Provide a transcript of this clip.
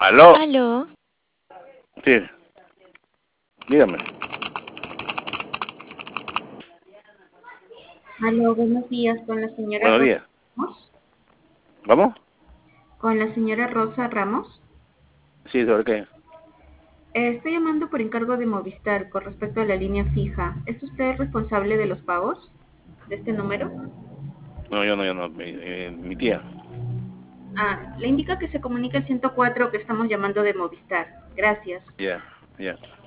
¿Aló? Aló, Sí, dígame. Aló, buenos días, con la señora Buenos Rosa días. Ramos. ¿Vamos? Con la señora Rosa Ramos. Sí, ¿sobre qué? Estoy llamando por encargo de Movistar con respecto a la línea fija. ¿Es usted responsable de los pagos de este número? No, yo no. Mi tía. Le indica que se comunica el 104 que estamos llamando de Movistar. Gracias. Ya, ya.